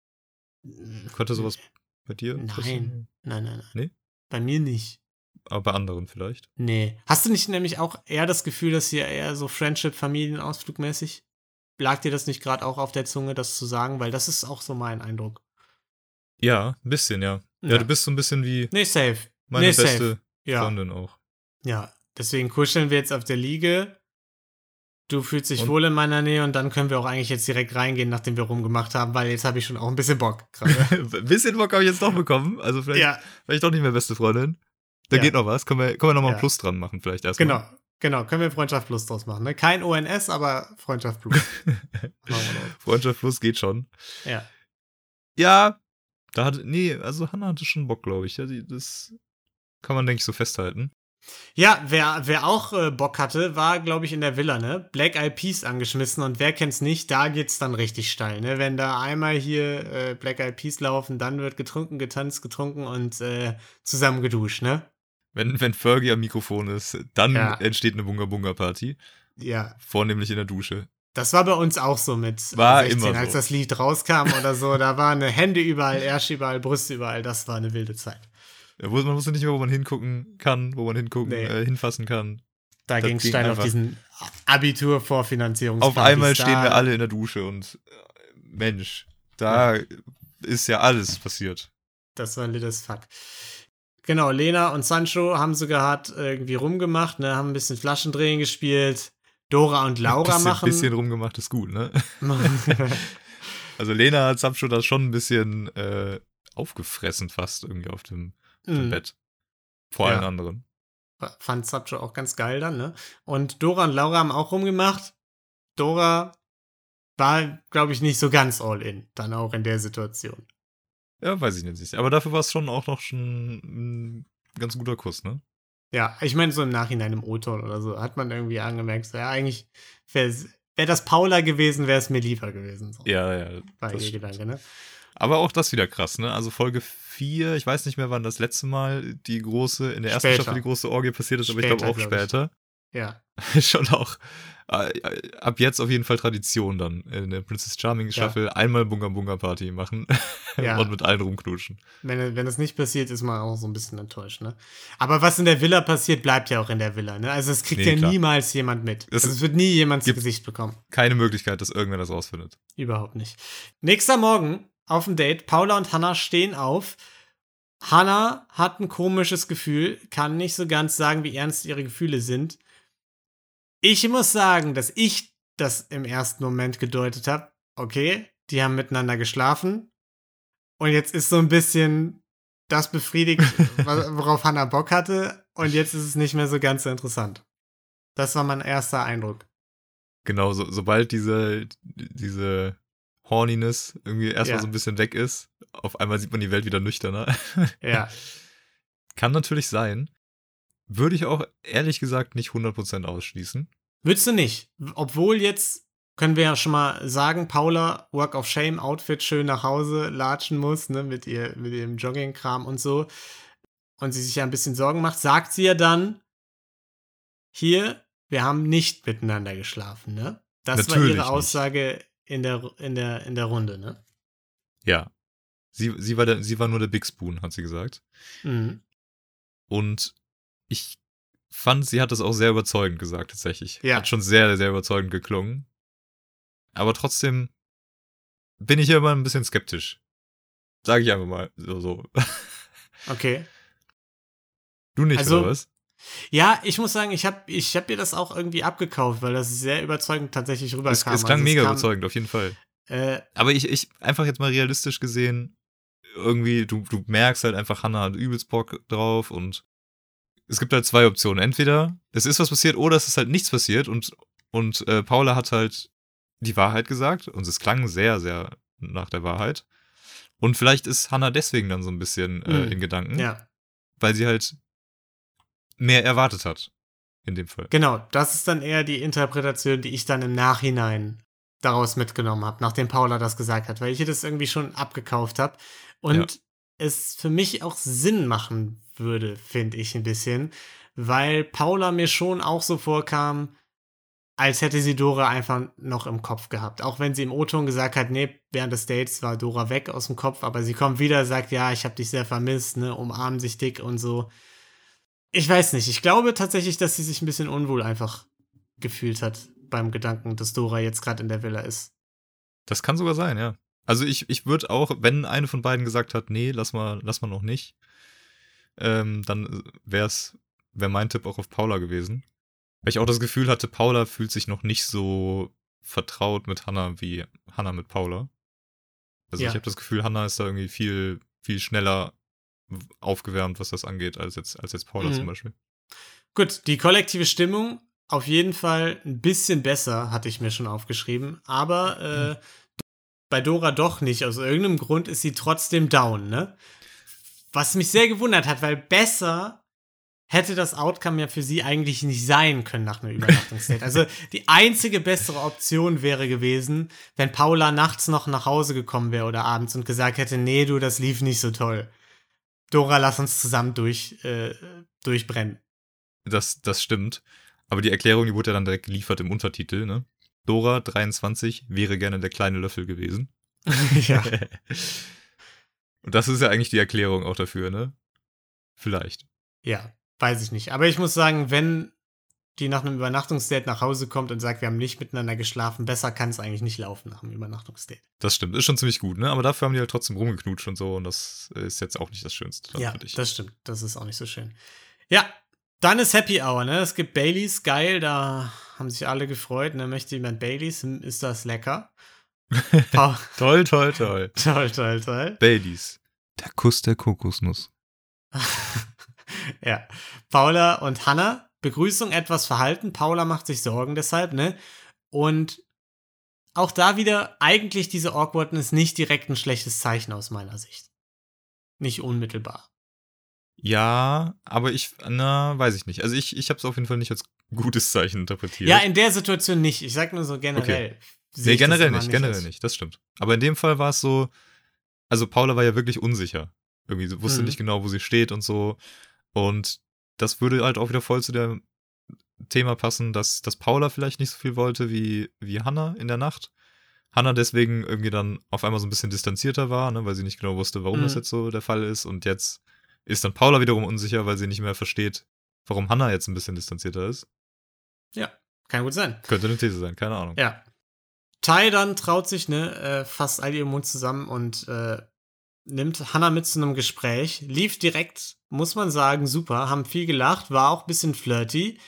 Könnte sowas bei dir Nein. passieren? Nein, nein, nein. Nee? Bei mir nicht. Aber bei anderen vielleicht. Nee. Hast du nicht nämlich auch eher das Gefühl, dass hier eher so Friendship-Familienausflugmäßig? Lag dir das nicht gerade auch auf der Zunge, das zu sagen? Weil das ist auch so mein Eindruck. Ja, ein bisschen, ja. Ja, Ja. du bist so ein bisschen wie Nee, safe. meine nee, beste safe. Ja. Freundin auch. Ja. Deswegen kuscheln wir jetzt auf der Liege. Du fühlst dich Und- wohl in meiner Nähe und dann können wir auch eigentlich jetzt direkt reingehen, nachdem wir rumgemacht haben, weil jetzt habe ich schon auch ein bisschen Bock gerade. Ein bisschen Bock habe ich jetzt doch bekommen. Also vielleicht, Ja, vielleicht doch nicht mehr beste Freundin. Da Ja. geht noch was. Können wir, können wir nochmal Ja. ein Plus dran machen, vielleicht erstmal. genau. Genau, können wir Freundschaft Plus draus machen. Ne? Kein O N S, aber Freundschaft Plus. Machen wir draus. Freundschaft Plus geht schon. Ja. Ja, da hat, nee, also Hannah hatte schon Bock, glaube ich. Ja, die, das kann man, denke ich, so festhalten. Ja, wer, wer auch äh, Bock hatte, war, glaube ich, in der Villa, ne? Black Eyed Peas angeschmissen und wer kennt's nicht, da geht's dann richtig steil, ne? Wenn da einmal hier äh, Black Eyed Peas laufen, dann wird getrunken, getanzt, getrunken und äh, zusammen geduscht, ne? Wenn, wenn Fergie am Mikrofon ist, dann Ja. entsteht eine Bunga-Bunga-Party. Ja. Vornehmlich in der Dusche. Das war bei uns auch so mit War sechzehn, immer so. als das Lied rauskam oder so. Da waren Hände überall, Ärsche überall, Brüste überall. Das war eine wilde Zeit. Ja, wo- man wusste nicht mehr, wo man hingucken kann, wo man hingucken, Nee. äh, hinfassen kann. Da Das ging es ging steil auf einfach. diesen Abitur-Vorfinanzierungspartys. Auf einmal da, stehen wir alle in der Dusche und äh, Mensch, da ist ja alles passiert. Das war ein littes Fuck. Genau, Lena und Sancho haben sogar hart irgendwie rumgemacht, ne, haben ein bisschen Flaschendrehen gespielt. Dora und Laura bisschen, machen. bisschen rumgemacht ist gut, ne? Also Lena hat Sancho da schon ein bisschen äh, aufgefressen fast irgendwie auf dem, auf dem Mhm. Bett. Vor Ja. allen anderen. Fand Sancho auch ganz geil dann, ne? Und Dora und Laura haben auch rumgemacht. Dora war, glaube ich, nicht so ganz all in, dann auch in der Situation. Ja, weiß ich nicht. Aber dafür war es schon auch noch schon ein ganz guter Kuss, ne? Ja, ich meine, so im Nachhinein im O-Ton oder so hat man irgendwie angemerkt, so, ja, eigentlich wäre wär das Paula gewesen, wäre es mir lieber gewesen. So. Ja, ja. War das ihr stimmt. Gedanke, ne? Aber auch das wieder krass, ne? Also Folge vier, ich weiß nicht mehr, wann das letzte Mal die große, in der ersten Später. Staffel die große Orgie passiert ist, aber ich Später, glaube auch glaub ich. später. Ja. Schon auch äh, ab jetzt auf jeden Fall Tradition dann in der Princess Charming Staffel einmal Bunga Bunga Party machen Ja. und mit allen rumknutschen. Wenn, wenn das nicht passiert, ist man auch so ein bisschen enttäuscht, ne? Aber was in der Villa passiert, bleibt ja auch in der Villa, ne? Also es kriegt Nee, ja klar. niemals jemand mit. Es Also es wird nie jemand zu gibt- Gesicht bekommen. Keine Möglichkeit, dass irgendwer das rausfindet. Überhaupt nicht. Nächster Morgen auf dem Date. Paula und Hannah stehen auf. Hannah hat ein komisches Gefühl, kann nicht so ganz sagen, wie ernst ihre Gefühle sind. Ich muss sagen, dass ich das im ersten Moment gedeutet habe. Okay, die haben miteinander geschlafen. Und jetzt ist so ein bisschen das befriedigt, wa- worauf Hannah Bock hatte. Und jetzt ist es nicht mehr so ganz so interessant. Das war mein erster Eindruck. Genau, so, sobald diese, diese Horniness irgendwie erstmal Ja. so ein bisschen weg ist, auf einmal sieht man die Welt wieder nüchterner. Ja. Kann natürlich sein. Würde ich auch ehrlich gesagt nicht hundert Prozent ausschließen. Würdest du nicht? Obwohl jetzt, können wir ja schon mal sagen, Paula, Work of Shame, Outfit schön nach Hause latschen muss, ne, mit, ihr, mit ihrem Joggingkram und so. Und sie sich ja ein bisschen Sorgen macht, sagt sie ja dann, hier, wir haben nicht miteinander geschlafen, ne? Das war Natürlich ihre nicht. Aussage in der, in der, in der Runde, ne? Ja. Sie, sie, war der, sie war nur der Big Spoon, hat sie gesagt. Mhm. Und ich fand, sie hat das auch sehr überzeugend gesagt, tatsächlich. Ja. Hat schon sehr, sehr überzeugend geklungen. Aber trotzdem bin ich hier immer ein bisschen skeptisch. Sag ich einfach mal so. so. Okay. Du nicht, Also, oder was? Ja, ich muss sagen, ich habe ich hab ihr das auch irgendwie abgekauft, weil das sehr überzeugend tatsächlich rüberkam. Es, es klang Also mega kam, überzeugend, auf jeden Fall. Äh, Aber ich, ich, einfach jetzt mal realistisch gesehen, irgendwie, du, du merkst halt einfach, Hannah hat übelst Bock drauf und es gibt halt zwei Optionen. Entweder es ist was passiert oder es ist halt nichts passiert und, und äh, Paula hat halt die Wahrheit gesagt und es klang sehr, sehr nach der Wahrheit. Und vielleicht ist Hannah deswegen dann so ein bisschen äh, Mhm. in Gedanken, ja. weil sie halt mehr erwartet hat. In dem Fall. Genau, das ist dann eher die Interpretation, die ich dann im Nachhinein daraus mitgenommen habe, nachdem Paula das gesagt hat, weil ich ihr das irgendwie schon abgekauft habe und Ja. es für mich auch Sinn machen würde, finde ich ein bisschen, weil Paula mir schon auch so vorkam, als hätte sie Dora einfach noch im Kopf gehabt. Auch wenn sie im O-Ton gesagt hat, nee, während des Dates war Dora weg aus dem Kopf, aber sie kommt wieder, sagt, ja, ich habe dich sehr vermisst, ne, umarmen sich dick und so. Ich weiß nicht, ich glaube tatsächlich, dass sie sich ein bisschen unwohl einfach gefühlt hat beim Gedanken, dass Dora jetzt gerade in der Villa ist. Das kann sogar sein, ja. Also ich, ich würde auch, wenn eine von beiden gesagt hat, nee, lass mal, lass mal noch nicht, ähm, dann wär's, wäre mein Tipp auch auf Paula gewesen. Weil ich auch das Gefühl hatte, Paula fühlt sich noch nicht so vertraut mit Hannah wie Hannah mit Paula. Also Ja. ich habe das Gefühl, Hannah ist da irgendwie viel, viel schneller aufgewärmt, was das angeht, als jetzt, als jetzt Paula Mhm. zum Beispiel. Gut, die kollektive Stimmung auf jeden Fall ein bisschen besser, hatte ich mir schon aufgeschrieben, aber äh, bei Dora doch nicht. Aus irgendeinem Grund ist sie trotzdem down, ne? Was mich sehr gewundert hat, weil besser hätte das Outcome ja für sie eigentlich nicht sein können nach einer Übernachtungsdate. Also die einzige bessere Option wäre gewesen, wenn Paula nachts noch nach Hause gekommen wäre oder abends und gesagt hätte, nee, du, das lief nicht so toll. Dora, lass uns zusammen durch, äh, durchbrennen. Das, das stimmt. Aber die Erklärung, die wurde ja dann direkt geliefert im Untertitel, ne? Dora, dreiundzwanzig, wäre gerne der kleine Löffel gewesen. Ja. Und das ist ja eigentlich die Erklärung auch dafür, ne? Vielleicht. Ja, weiß ich nicht. Aber ich muss sagen, wenn die nach einem Übernachtungsdate nach Hause kommt und sagt, wir haben nicht miteinander geschlafen, besser kann es eigentlich nicht laufen nach einem Übernachtungsdate. Das stimmt, ist schon ziemlich gut, ne? Aber dafür haben die halt trotzdem rumgeknutscht und so und das ist jetzt auch nicht das Schönste. Ja, das stimmt. Das ist auch nicht so schön. Ja, dann ist Happy Hour, ne? Es gibt Baileys, geil, da haben sich alle gefreut, ne? Möchte jemand Baileys? Hm, ist das lecker? Toll, toll, toll. Toll, toll, toll. Baileys. Der Kuss der Kokosnuss. Ja. Paula und Hannah, Begrüßung etwas verhalten. Paula macht sich Sorgen deshalb, ne? Und auch da wieder eigentlich diese Awkwardness nicht direkt ein schlechtes Zeichen aus meiner Sicht. Nicht unmittelbar. Ja, aber ich, na, weiß ich nicht. Also ich, ich habe es auf jeden Fall nicht als gutes Zeichen interpretiert. Ja, in der Situation nicht. Ich sag nur so generell. Okay. Nee, generell nicht, generell nicht, nicht, das stimmt. Aber in dem Fall war es so, also Paula war ja wirklich unsicher. Irgendwie sie wusste Mhm. nicht genau, wo sie steht und so. Und das würde halt auch wieder voll zu dem Thema passen, dass, dass Paula vielleicht nicht so viel wollte wie, wie Hannah in der Nacht. Hannah deswegen irgendwie dann auf einmal so ein bisschen distanzierter war, ne, weil sie nicht genau wusste, warum Mhm. das jetzt so der Fall ist. Und jetzt ist dann Paula wiederum unsicher, weil sie nicht mehr versteht, warum Hannah jetzt ein bisschen distanzierter ist. Ja, kann gut sein. Könnte eine These sein, keine Ahnung. Ja. Tai dann traut sich, ne, äh, fasst all ihren Mund zusammen und äh, nimmt Hannah mit zu einem Gespräch. Lief direkt, muss man sagen, super. Haben viel gelacht, war auch ein bisschen flirty.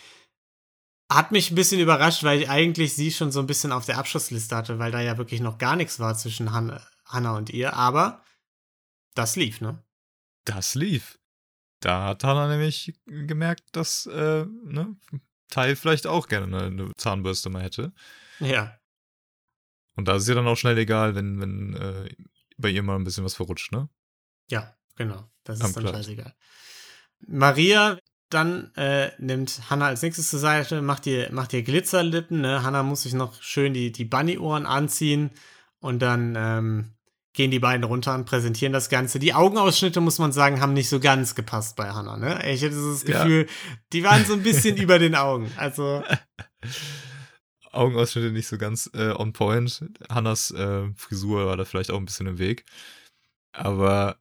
Hat mich ein bisschen überrascht, weil ich eigentlich sie schon so ein bisschen auf der Abschlussliste hatte, weil da ja wirklich noch gar nichts war zwischen Han- Hannah und ihr. Aber das lief, ne? Das lief. Da hat Hannah nämlich gemerkt, dass äh, ne, Tai vielleicht auch gerne eine, eine Zahnbürste mal hätte. Ja. Und da ist es ihr dann auch schnell egal, wenn, wenn äh, bei ihr mal ein bisschen was verrutscht, ne? Ja, genau. Das Am ist dann Platz. scheißegal. Maria dann äh, nimmt Hannah als nächstes zur Seite, macht ihr, macht ihr Glitzerlippen, ne? Hannah muss sich noch schön die, die Bunny-Ohren anziehen und dann ähm, gehen die beiden runter und präsentieren das Ganze. Die Augenausschnitte, muss man sagen, haben nicht so ganz gepasst bei Hannah, ne? Ich hätte so das Ja. Gefühl, die waren so ein bisschen über den Augen. Also, Augenausschnitte nicht so ganz äh, on point. Hannas äh, Frisur war da vielleicht auch ein bisschen im Weg. Aber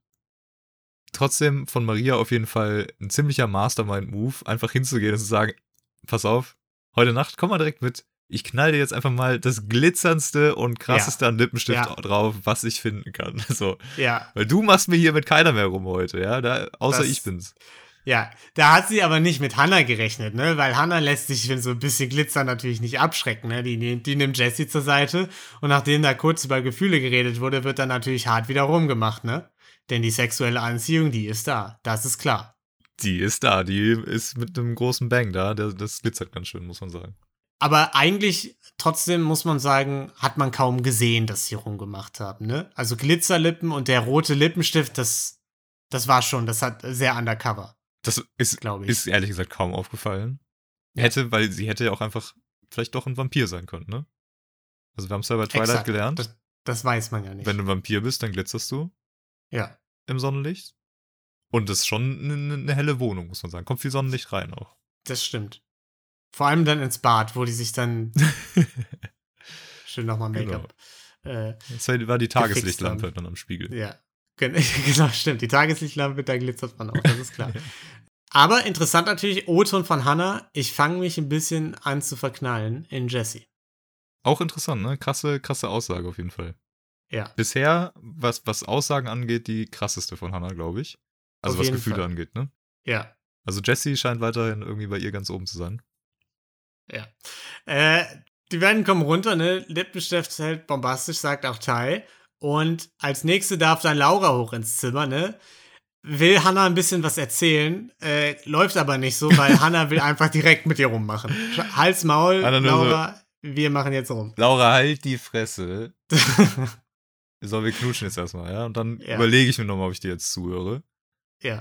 trotzdem von Maria auf jeden Fall ein ziemlicher Mastermind-Move, einfach hinzugehen und zu sagen, pass auf, heute Nacht, komm mal direkt mit. Ich knall dir jetzt einfach mal das glitzerndste und krasseste an Lippenstift Ja. drauf, was ich finden kann. So. ja. Weil du machst mir hier mit keiner mehr rum heute, ja, da, außer Das- ich bin's. Ja, da hat sie aber nicht mit Hannah gerechnet, ne? Weil Hannah lässt sich für so ein bisschen Glitzer natürlich nicht abschrecken, ne? Die, nimmt- die nimmt Jessie zur Seite und nachdem da kurz über Gefühle geredet wurde, wird dann natürlich hart wieder rumgemacht, ne? Denn die sexuelle Anziehung, die ist da. Das ist klar. Die ist da, die ist mit einem großen Bang da, der, das glitzert ganz schön, muss man sagen. Aber eigentlich, trotzdem muss man sagen, hat man kaum gesehen, dass sie rumgemacht haben, ne? Also Glitzerlippen und der rote Lippenstift, das, das war schon, das hat sehr undercover, Das ist, glaube ich. ist ehrlich gesagt kaum aufgefallen. Ja. Hätte, weil sie hätte ja auch einfach vielleicht doch ein Vampir sein können, ne? Also wir haben es ja bei Twilight Exakt. gelernt. Das, das weiß man ja nicht. Wenn du ein Vampir bist, dann glitzerst du ja. im Sonnenlicht. Und das ist schon eine, eine helle Wohnung, muss man sagen. Kommt viel Sonnenlicht rein auch. Das stimmt. Vor allem dann ins Bad, wo die sich dann schön nochmal Make-up. Äh, Das war die Tageslichtlampe haben. dann am Spiegel. ja, Gen- genau, stimmt. Die Tageslichtlampe, da glitzert man auch, das ist klar. Aber interessant natürlich, O-Ton von Hannah, ich fange mich ein bisschen an zu verknallen in Jessie. Auch interessant, ne? Krasse, krasse Aussage auf jeden Fall. Ja, Bisher, was, was Aussagen angeht, die krasseste von Hannah, glaube ich. Also Auf was jeden Gefühle Fall. angeht, ne? ja, Also Jessie scheint weiterhin irgendwie bei ihr ganz oben zu sein. ja. Äh, die beiden kommen runter, ne? Lippenstift hält bombastisch, sagt auch Tai. Und als nächste darf dann Laura hoch ins Zimmer, ne? Will Hannah ein bisschen was erzählen, äh, läuft aber nicht so, weil Hannah will einfach direkt mit ihr rummachen. Sch- Hals, Maul, Hannah nur Laura, wir machen jetzt rum. Laura, halt die Fresse. So, wir knutschen jetzt erstmal, ja? Und dann Ja. überlege ich mir nochmal, ob ich dir jetzt zuhöre. Ja.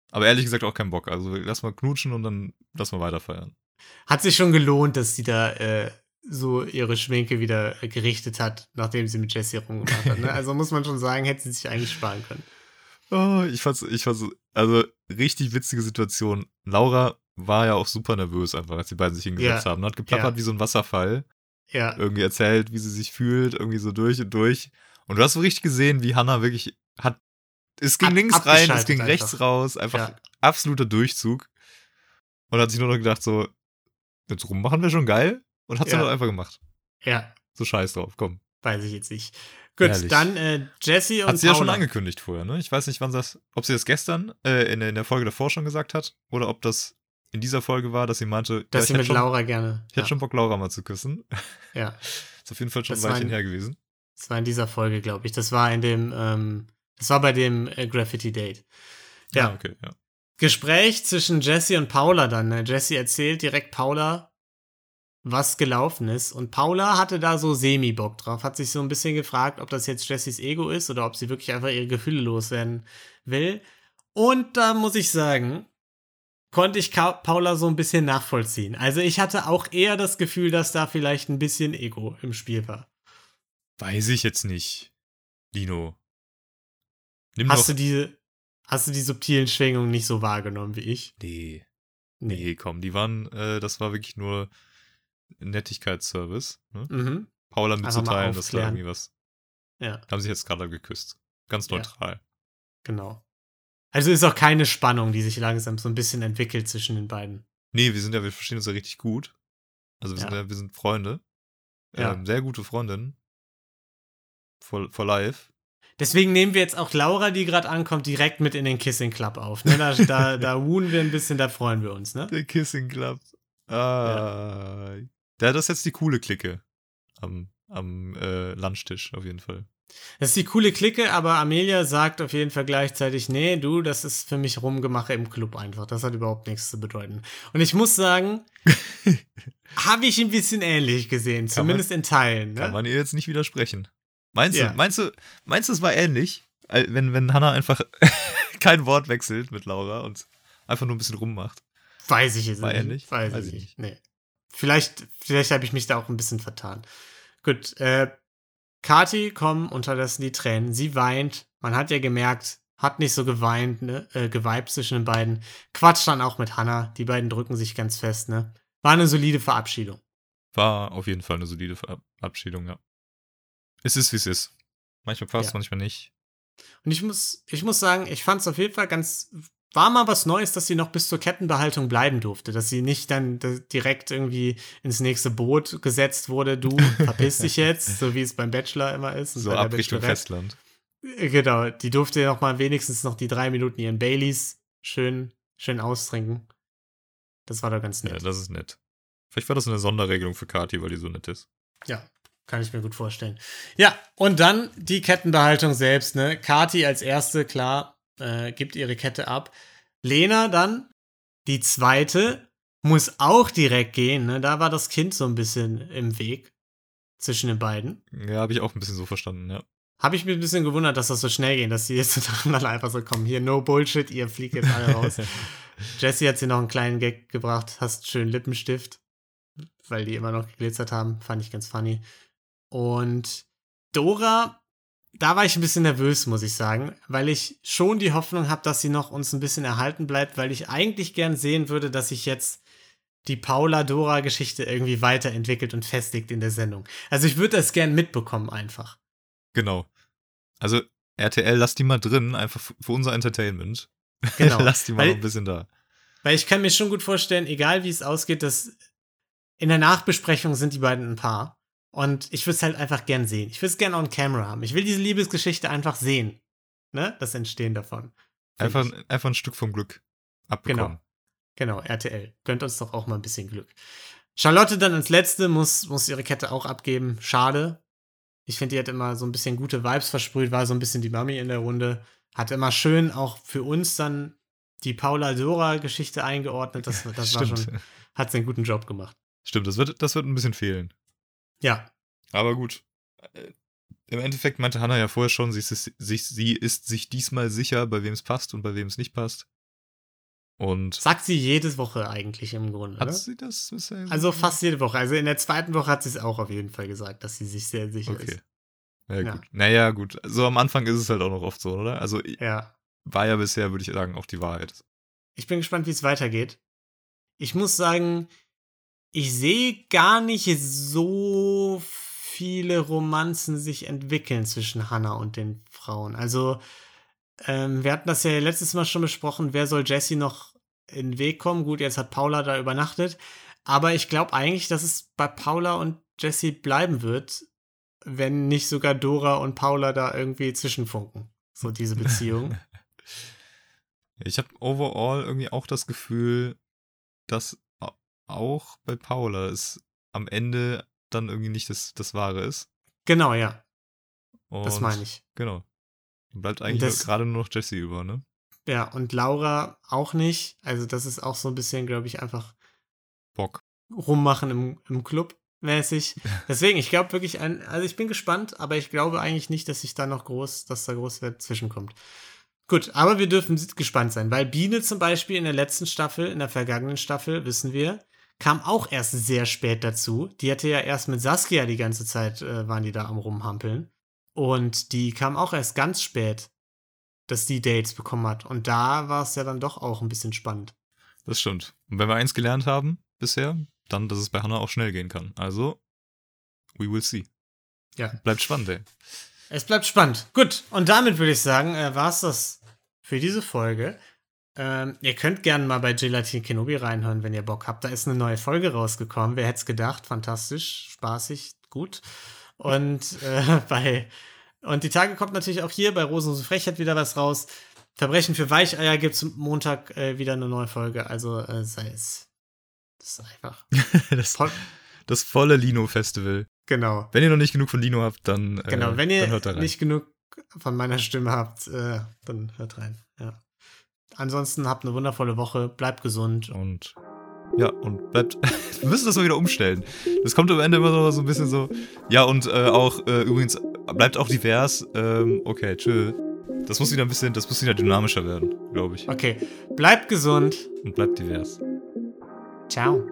Aber ehrlich gesagt auch keinen Bock. Also lass mal knutschen und dann lass mal weiter feiern. Hat sich schon gelohnt, dass sie da äh, so ihre Schminke wieder äh, gerichtet hat, nachdem sie mit Jessie rumgemacht hat. Ne? Also muss man schon sagen, hätte sie sich eigentlich sparen können. Oh, ich fand's, ich fand's, also richtig witzige Situation. Laura war ja auch super nervös einfach, als die beiden sich hingesetzt Ja. haben. Hat geplappert Ja. wie so ein Wasserfall. Ja, Irgendwie erzählt, wie sie sich fühlt, irgendwie so durch und durch. Und du hast so richtig gesehen, wie Hannah wirklich hat, es ging Ab- links rein, es abgeschaltet ging einfach. rechts raus, einfach Ja. absoluter Durchzug. Und hat sich nur noch gedacht so, jetzt rummachen wir schon geil. Und hat's Ja. dann doch einfach gemacht. ja, So scheiß drauf, komm. weiß ich jetzt nicht. Gut, Ehrlich. dann äh, Jessie und Hat sie ja schon Paula. angekündigt vorher, ne? Ich weiß nicht, wann das, ob sie das gestern äh, in, in der Folge davor schon gesagt hat oder ob das in dieser Folge war, dass sie meinte, Dass ja, sie ich hätte mit schon, Laura gerne. ich hätte ja, schon Bock, Laura mal zu küssen. ja, Ist auf jeden Fall schon Das ein war Weilchen ein- her gewesen. das war in dieser Folge, glaube ich. Das war in dem, ähm, das war bei dem äh, Graffiti-Date. Ja, Ah, okay, ja. Gespräch zwischen Jessie und Paula dann. Ne? Jessie erzählt direkt Paula, was gelaufen ist. Und Paula hatte da so semi-Bock drauf. Hat sich so ein bisschen gefragt, ob das jetzt Jessies Ego ist oder ob sie wirklich einfach ihre Gefühle loswerden will. Und da muss ich sagen, konnte ich Ka Paula so ein bisschen nachvollziehen. Also ich hatte auch eher das Gefühl, dass da vielleicht ein bisschen Ego im Spiel war. Weiß ich jetzt nicht, Lino. Nimm Hast doch. du diese, hast du die subtilen Schwingungen nicht so wahrgenommen wie ich? Nee. Nee, komm, die waren, äh, das war wirklich nur ein Nettigkeitsservice. Ne? Mhm. Paula Einfach mal mitzuteilen, dass da aufklären. irgendwie was. Ja, Haben sich jetzt gerade geküsst. Ganz Ja. neutral. genau. Also ist auch keine Spannung, die sich langsam so ein bisschen entwickelt zwischen den beiden. Nee, wir sind ja, wir verstehen uns ja richtig gut. Also wir Ja. sind ja, wir sind Freunde. Ja. Ähm, sehr gute Freundinnen. For, for life. Deswegen nehmen wir jetzt auch Laura, die gerade ankommt, direkt mit in den Kissing Club auf. Ne? Da, da, da wuhen wir ein bisschen, da freuen wir uns, ne? Der Kissing Club. Ah. Ja, das ist jetzt die coole Clique. Am, am äh, Lunchtisch auf jeden Fall. Das ist die coole Clique, aber Amelia sagt auf jeden Fall gleichzeitig, nee, du, das ist für mich Rumgemache im Club einfach. Das hat überhaupt nichts zu bedeuten. Und ich muss sagen, habe ich ein bisschen ähnlich gesehen, Kann zumindest in Teilen. Kann Ne? man ihr jetzt nicht widersprechen. Meinst Ja. du, meinst du, meinst du, es war ähnlich? Äh, Wenn, wenn Hannah einfach kein Wort wechselt mit Laura und einfach nur ein bisschen rummacht. Weiß ich jetzt War nicht. ähnlich? Weiß, Weiß ich ich nicht. Nee. Vielleicht, vielleicht habe ich mich da auch ein bisschen vertan. Gut, äh, Kathi kommen unterdessen die Tränen. Sie weint. Man hat ja gemerkt, hat nicht so geweint, ne? Äh, geweibt zwischen den beiden. Quatscht dann auch mit Hannah. Die beiden drücken sich ganz fest, ne? War eine solide Verabschiedung. War auf jeden Fall eine solide Verabschiedung, ja. Es ist, wie es ist. Manchmal passt, Ja. manchmal nicht. Und ich muss, ich muss sagen, ich fand es auf jeden Fall ganz, war mal was Neues, dass sie noch bis zur Kettenbehaltung bleiben durfte. Dass sie nicht dann d- direkt irgendwie ins nächste Boot gesetzt wurde. Du, verpiss dich jetzt, so wie es beim Bachelor immer ist. und So bei der ab Richtung Bachelorette. Festland. Genau, die durfte noch mal wenigstens noch die drei Minuten ihren Baileys schön, schön austrinken. Das war doch ganz Ja, nett. das ist nett. Vielleicht war das eine Sonderregelung für Kathi, weil die so nett ist. Ja, kann ich mir gut vorstellen. Ja, und dann die Kettenbehaltung selbst, ne? Kathi als erste, klar, äh, gibt ihre Kette ab. Lena dann, die zweite, muss auch direkt gehen, ne? Da war das Kind so ein bisschen im Weg zwischen den beiden. Ja, habe ich auch ein bisschen so verstanden, ja. Habe ich mich ein bisschen gewundert, dass das so schnell ging, dass sie jetzt nacheinander einfach so kommen. Hier, no Bullshit, ihr fliegt jetzt alle raus. Jessie hat sie noch einen kleinen Gag gebracht, hast schön Lippenstift, weil die immer noch geglitzert haben. Fand ich ganz funny. Und Dora, da war ich ein bisschen nervös, muss ich sagen, weil ich schon die Hoffnung habe, dass sie noch uns ein bisschen erhalten bleibt, weil ich eigentlich gern sehen würde, dass sich jetzt die Paula-Dora-Geschichte irgendwie weiterentwickelt und festigt in der Sendung. Also ich würde das gern mitbekommen einfach. Genau. Also R T L, lass die mal drin, einfach f- für unser Entertainment. Genau. Lass die mal Weil- noch ein bisschen da. Weil ich kann mir schon gut vorstellen, egal wie es ausgeht, dass in der Nachbesprechung sind die beiden ein Paar. Und ich würde es halt einfach gern sehen. Ich würde es gern on camera haben. Ich will diese Liebesgeschichte einfach sehen. Ne? Das Entstehen davon. Find Einfach, ich. einfach ein Stück vom Glück abbekommen. Genau, R T L. Gönnt uns doch auch mal ein bisschen Glück. Charlotte dann als Letzte muss, muss ihre Kette auch abgeben. Schade. Ich finde, die hat immer so ein bisschen gute Vibes versprüht, war so ein bisschen die Mami in der Runde. Hat immer schön auch für uns dann die Paula-Dora-Geschichte eingeordnet. Das, das war Stimmt. schon, hat sie einen guten Job gemacht. Stimmt, das wird, das wird ein bisschen fehlen. Ja, Aber gut. Äh, Im Endeffekt meinte Hannah ja vorher schon, sie ist, sich, sie ist sich diesmal sicher, bei wem es passt und bei wem es nicht passt. Und Sagt sie jede Woche eigentlich im Grunde, hat oder? sie das bisher? Also fast jede Woche. Also in der zweiten Woche hat sie es auch auf jeden Fall gesagt, dass sie sich sehr sicher Okay. ist. Ja, Ja. gut. Naja, gut. So am Anfang ist es halt auch noch oft so, oder? Also Ja. war ja bisher, würde ich sagen, auch die Wahrheit. Ich bin gespannt, wie es weitergeht. Ich muss sagen, ich sehe gar nicht so viele Romanzen sich entwickeln zwischen Hannah und den Frauen. Also, ähm, wir hatten das ja letztes Mal schon besprochen, wer soll Jessie noch in den Weg kommen? Gut, jetzt hat Paula da übernachtet. Aber ich glaube eigentlich, dass es bei Paula und Jessie bleiben wird, wenn nicht sogar Dora und Paula da irgendwie zwischenfunken. So diese Beziehung. Ich habe overall irgendwie auch das Gefühl, dass au- auch bei Paula es am Ende dann irgendwie nicht das, das Wahre ist. Genau, ja. Und Das meine ich. Genau. Dann bleibt eigentlich das- nur- gerade nur noch Jessie über, ne? Ja, und Laura auch nicht. Also das ist auch so ein bisschen, glaube ich, einfach Bock. rummachen im, im Club mäßig. Deswegen, ich glaube wirklich, ein, also ich bin gespannt, aber ich glaube eigentlich nicht, dass sich da noch groß, dass da groß wer zwischenkommt. Gut, aber wir dürfen gespannt sein, weil Biene zum Beispiel in der letzten Staffel, in der vergangenen Staffel, wissen wir, kam auch erst sehr spät dazu. Die hatte ja erst mit Saskia die ganze Zeit, äh, waren die da am Rumhampeln. Und die kam auch erst ganz spät, dass die Dates bekommen hat. Und da war es ja dann doch auch ein bisschen spannend. Das stimmt. Und wenn wir eins gelernt haben bisher, dann, dass es bei Hannah auch schnell gehen kann. Also, we will see. Ja. Bleibt spannend, ey. Es bleibt spannend. Gut, und damit würde ich sagen, äh, war es das für diese Folge. Ähm, ihr könnt gerne mal bei Gelatin Kenobi reinhören, wenn ihr Bock habt. Da ist eine neue Folge rausgekommen. Wer hätte es gedacht? Fantastisch, spaßig, gut. Und äh, bei und die Tage kommt natürlich auch hier bei Rosenlose Frechheit wieder was raus. Verbrechen für Weicheier gibt es Montag äh, wieder eine neue Folge. Also äh, sei es. Das ist einfach. das, Voll, das volle Lino-Festival. genau. Wenn ihr noch nicht genug von Lino habt, dann, äh, Genau, wenn dann ihr hört da rein. nicht genug von meiner Stimme habt, äh, dann hört rein. Ja. Ansonsten habt eine wundervolle Woche, bleibt gesund. Und ja, und bleibt. Wir müssen das mal wieder umstellen. Das kommt am Ende immer so, so ein bisschen so. Ja, und äh, auch äh, übrigens, bleibt auch divers. Ähm, okay, tschö. Das muss wieder ein bisschen, das muss wieder dynamischer werden, glaube ich. Okay, bleibt gesund. Und bleibt divers. Ciao.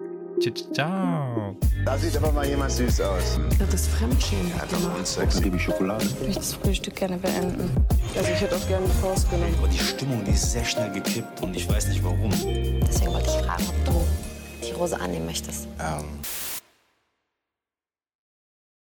Ciao. Da sieht aber mal jemand süß aus. Das ist Fremdschämen. Einfach Genau. nur Sex. Dann gebe ich Schokolade. Ich möchte das Frühstück gerne beenden. Also ich hätte auch gerne eine Pause genommen. Aber die Stimmung, die ist sehr schnell gekippt und ich weiß nicht warum. Deswegen wollte ich fragen, ob du die Rose annehmen möchtest. Ähm,